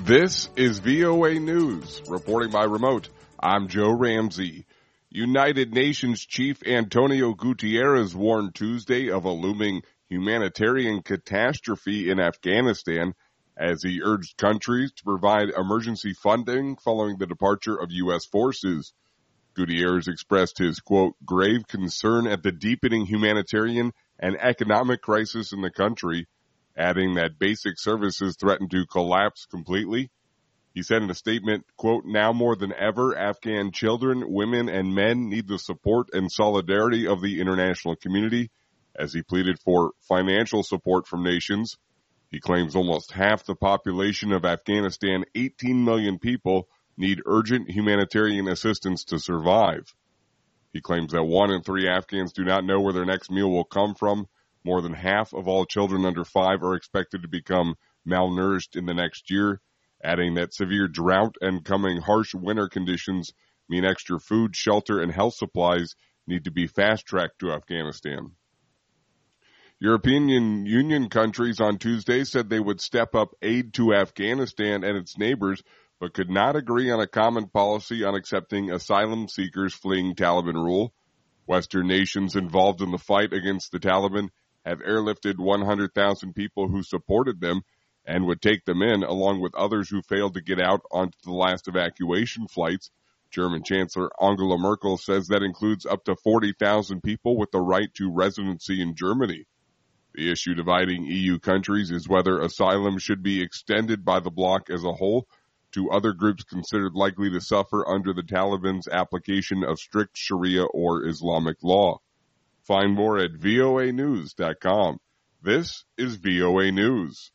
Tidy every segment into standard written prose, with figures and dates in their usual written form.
This is VOA News. Reporting by remote, I'm Joe Ramsey. United Nations Chief Antonio Guterres warned Tuesday of a looming humanitarian catastrophe in Afghanistan as he urged countries to provide emergency funding following the departure of U.S. forces. Guterres expressed his, quote, grave concern at the deepening humanitarian and economic crisis in the country, adding that basic services threaten to collapse completely. He said in a statement, quote, now more than ever, Afghan children, women, and men need the support and solidarity of the international community, as he pleaded for financial support from nations. He claims almost half the population of Afghanistan, 18 million people, need urgent humanitarian assistance to survive. He claims that 1 in 3 Afghans do not know where their next meal will come from. More than half of all children under 5 are expected to become malnourished in the next year, adding that severe drought and coming harsh winter conditions mean extra food, shelter, and health supplies need to be fast-tracked to Afghanistan. European Union countries on Tuesday said they would step up aid to Afghanistan and its neighbors, but could not agree on a common policy on accepting asylum seekers fleeing Taliban rule. Western nations involved in the fight against the Taliban have airlifted 100,000 people who supported them and would take them in, along with others who failed to get out onto the last evacuation flights. German Chancellor Angela Merkel says that includes up to 40,000 people with the right to residency in Germany. The issue dividing EU countries is whether asylum should be extended by the bloc as a whole to other groups considered likely to suffer under the Taliban's application of strict Sharia or Islamic law. Find more at voanews.com. This is VOA News.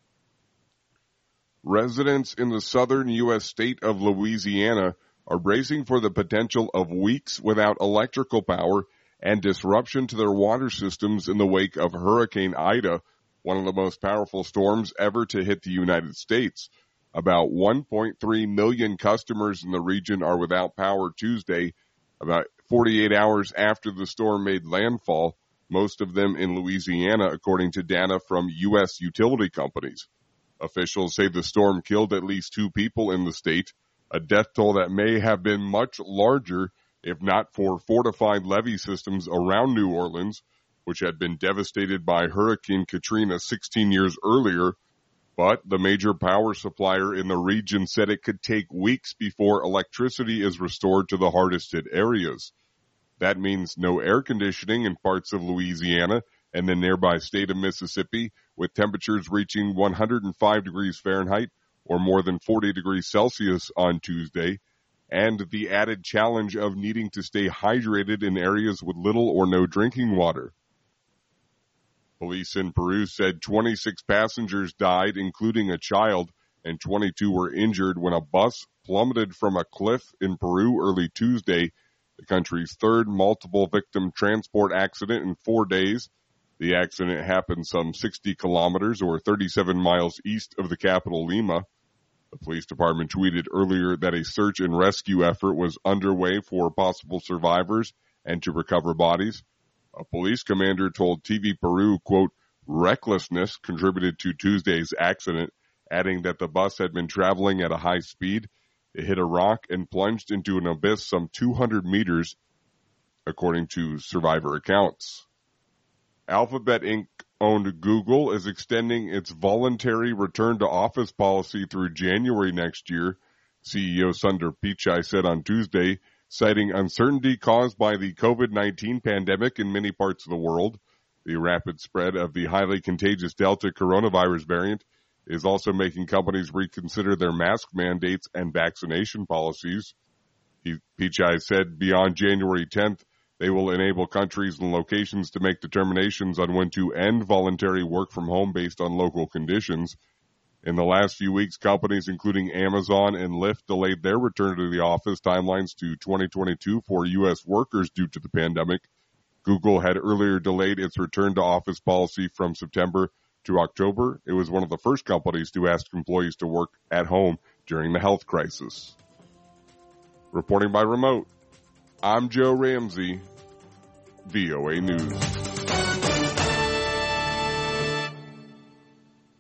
Residents in the southern U.S. state of Louisiana are bracing for the potential of weeks without electrical power and disruption to their water systems in the wake of Hurricane Ida, one of the most powerful storms ever to hit the United States. About 1.3 million customers in the region are without power Tuesday, about 48 hours after the storm made landfall, most of them in Louisiana, according to data from U.S. utility companies. Officials say the storm killed at least 2 people in the state, a death toll that may have been much larger if not for fortified levee systems around New Orleans, which had been devastated by Hurricane Katrina 16 years earlier. But the major power supplier in the region said it could take weeks before electricity is restored to the hardest hit areas. That means no air conditioning in parts of Louisiana and the nearby state of Mississippi, with temperatures reaching 105 degrees Fahrenheit or more than 40 degrees Celsius on Tuesday, and the added challenge of needing to stay hydrated in areas with little or no drinking water. Police in Peru said 26 passengers died, including a child, and 22 were injured when a bus plummeted from a cliff in Peru early Tuesday, the country's third multiple victim transport accident in 4 days. The accident happened some 60 kilometers or 37 miles east of the capital, Lima. The police department tweeted earlier that a search and rescue effort was underway for possible survivors and to recover bodies. A police commander told TV Peru, quote, recklessness contributed to Tuesday's accident, adding that the bus had been traveling at a high speed. It hit a rock and plunged into an abyss some 200 meters, according to survivor accounts. Alphabet Inc. owned Google is extending its voluntary return to office policy through January next year, CEO Sundar Pichai said on Tuesday, citing uncertainty caused by the COVID-19 pandemic in many parts of the world. The rapid spread of the highly contagious Delta coronavirus variant is also making companies reconsider their mask mandates and vaccination policies. Pichai said beyond January 10th, they will enable countries and locations to make determinations on when to end voluntary work from home based on local conditions. In the last few weeks, companies including Amazon and Lyft delayed their return to the office timelines to 2022 for U.S. workers due to the pandemic. Google had earlier delayed its return to office policy from September to October. It was one of the first companies to ask employees to work at home during the health crisis. Reporting by remote, I'm Joe Ramsey, VOA News.